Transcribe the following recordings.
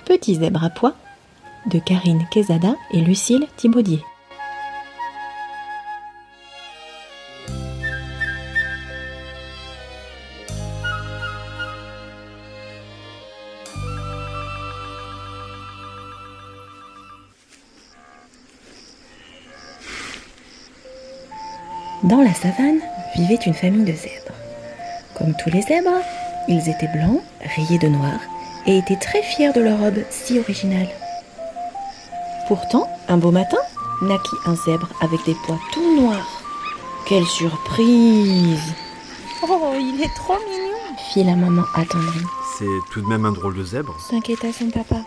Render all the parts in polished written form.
Petit zèbre à pois de Karine Quezada et Lucille Thibaudier. Dans la savane vivait une famille de zèbres. Comme tous les zèbres, ils étaient blancs, rayés de noir et étaient très fiers de leur robe si originale. Pourtant, un beau matin, naquit un zèbre avec des pois tout noirs. Quelle surprise! Oh, il est trop mignon! Fit la maman attendrie. C'est tout de même un drôle de zèbre. S'inquiéta son papa.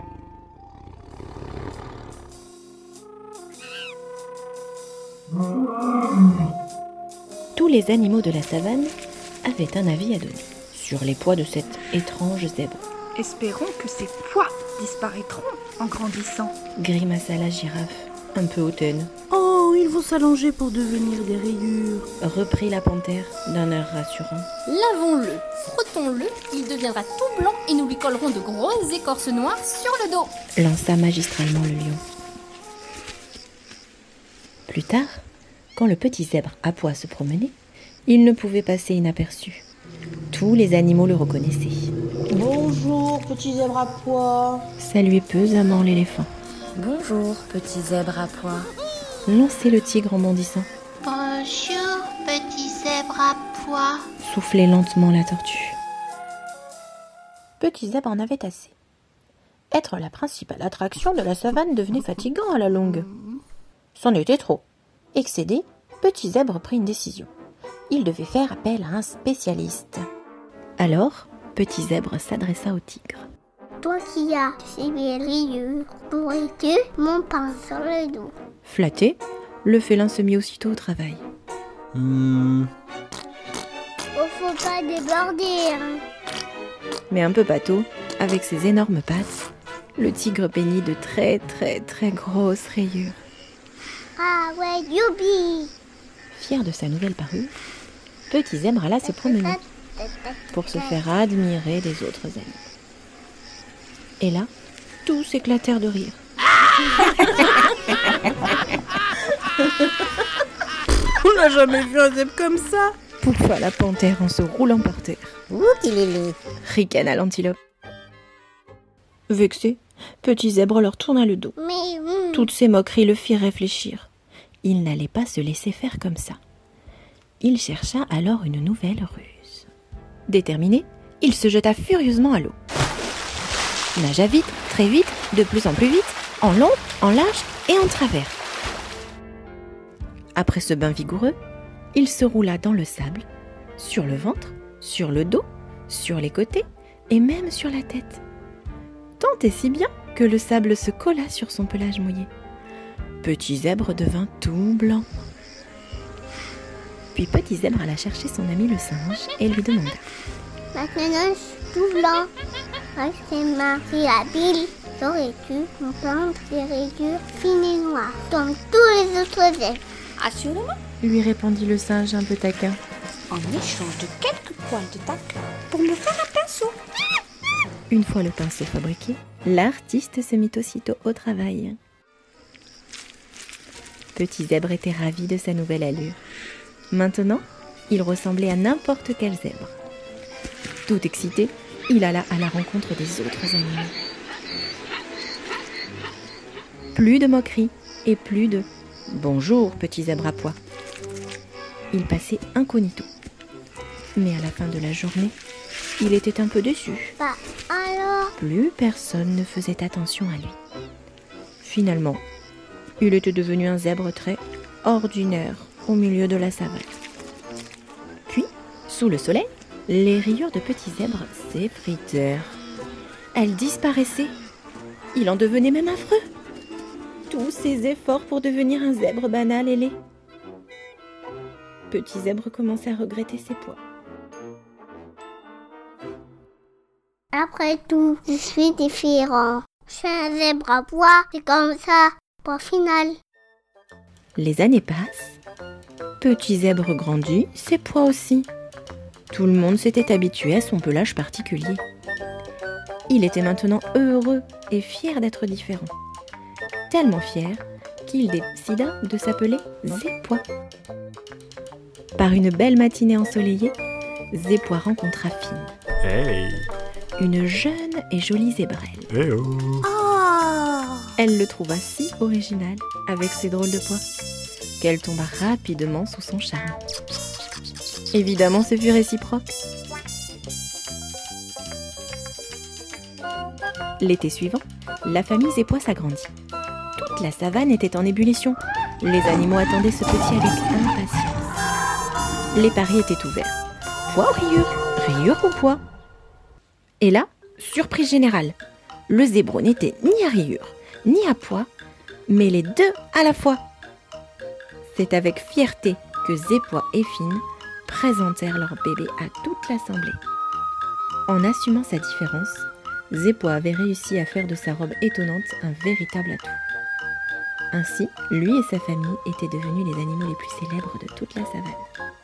Tous les animaux de la savane avaient un avis à donner sur les pois de cet étrange zèbre. Espérons que ces pois disparaîtront en grandissant. Grimaça la girafe, un peu hautaine. Oh, ils vont s'allonger pour devenir des rayures. Reprit la panthère d'un air rassurant. Lavons-le, frottons-le, il deviendra tout blanc et nous lui collerons de grosses écorces noires sur le dos. Lança magistralement le lion. Plus tard, quand le petit zèbre à pois se promenait, il ne pouvait passer inaperçu. Tous les animaux le reconnaissaient. Bonjour, petit zèbre à pois. Saluait pesamment l'éléphant. Bonjour, petit zèbre à pois. Lançait le tigre en bondissant. Bonjour, petit zèbre à pois. Soufflait lentement la tortue. Petit zèbre en avait assez. Être la principale attraction de la savane devenait fatigant à la longue. C'en était trop. Excédé, Petit zèbre prit une décision. Il devait faire appel à un spécialiste. Alors, Petit zèbre s'adressa au tigre. Toi qui as ces belles rayures, pourrais-tu mon pain sur le dos? Flatté, le félin se mit aussitôt au travail. Oh, faut pas déborder, hein. Mais un peu pâteau, avec ses énormes pattes, le tigre peignit de très grosses rayures. Ah ouais, youpi! Fier de sa nouvelle parure, Petit zèbre alla se promener pour se faire admirer des autres animaux. Et là, tous éclatèrent de rire. On n'a jamais vu un zèbre comme ça. Pouffa la panthère en se roulant par terre. Ricana l'antilope. Vexé, Petit zèbre leur tourna le dos. Mais Toutes ces moqueries le firent réfléchir. Il n'allait pas se laisser faire comme ça. Il chercha alors une nouvelle ruse. Déterminé, il se jeta furieusement à l'eau. Nagea vite, très vite, de plus en plus vite, en long, en large et en travers. Après ce bain vigoureux, il se roula dans le sable, sur le ventre, sur le dos, sur les côtés et même sur la tête. Tant et si bien que le sable se colla sur son pelage mouillé. Petit zèbre devint tout blanc. Puis Petit zèbre alla chercher son ami le singe et lui demanda. maintenant je suis tout blanc. Moi c'est Marie habile. Saurais-tu me peindre des rayures fines et noires comme tous les autres zèbres? Assurément, Lui répondit le singe un peu taquin. en échange de quelques poils de ta queue pour me faire un pinceau. Une fois le pinceau fabriqué, l'artiste se mit aussitôt au travail. Petit zèbre était ravi de sa nouvelle allure. Maintenant, il ressemblait à n'importe quel zèbre. Tout excité, il alla à la rencontre des autres animaux. Plus de moqueries et plus de « Bonjour, petit zèbre à pois ». Il passait incognito. Mais à la fin de la journée, il était un peu déçu. Bah alors? Plus personne ne faisait attention à lui. Finalement, il était devenu un zèbre très ordinaire au milieu de la savane. Puis, sous le soleil, les rayures de Petit zèbre s'effritèrent. Elles disparaissaient. Il en devenait même affreux. Tous ses efforts pour devenir un zèbre banal et laid. Petit zèbre commençait à regretter ses pois. Après tout, je suis différent. Je suis un zèbre à pois, c'est comme ça. Point final. Les années passent. Petit zèbre grandit, ses pois aussi. Tout le monde s'était habitué à son pelage particulier. Il était maintenant heureux et fier d'être différent. Tellement fier qu'il décida de s'appeler Zépois. Par une belle matinée ensoleillée, Zépois rencontra Fine, Hey, une jeune et jolie zébrelle. hey oh. Elle le trouva si original avec ses drôles de pois qu'elle tomba rapidement sous son charme. Évidemment, ce fut réciproque. L'été suivant, la famille Zépois s'agrandit. Toute la savane était en ébullition. Les animaux attendaient ce petit avec impatience. Les paris étaient ouverts. Pois ou rayure? Rayure ou pois? Et là, surprise générale. Le zébro n'était ni à rayure, ni à pois, mais les deux à la fois. C'est avec fierté que Zépois et Fine présentèrent leur bébé à toute l'assemblée. En assumant sa différence, Zépois avait réussi à faire de sa robe étonnante un véritable atout. Ainsi, lui et sa famille étaient devenus les animaux les plus célèbres de toute la savane.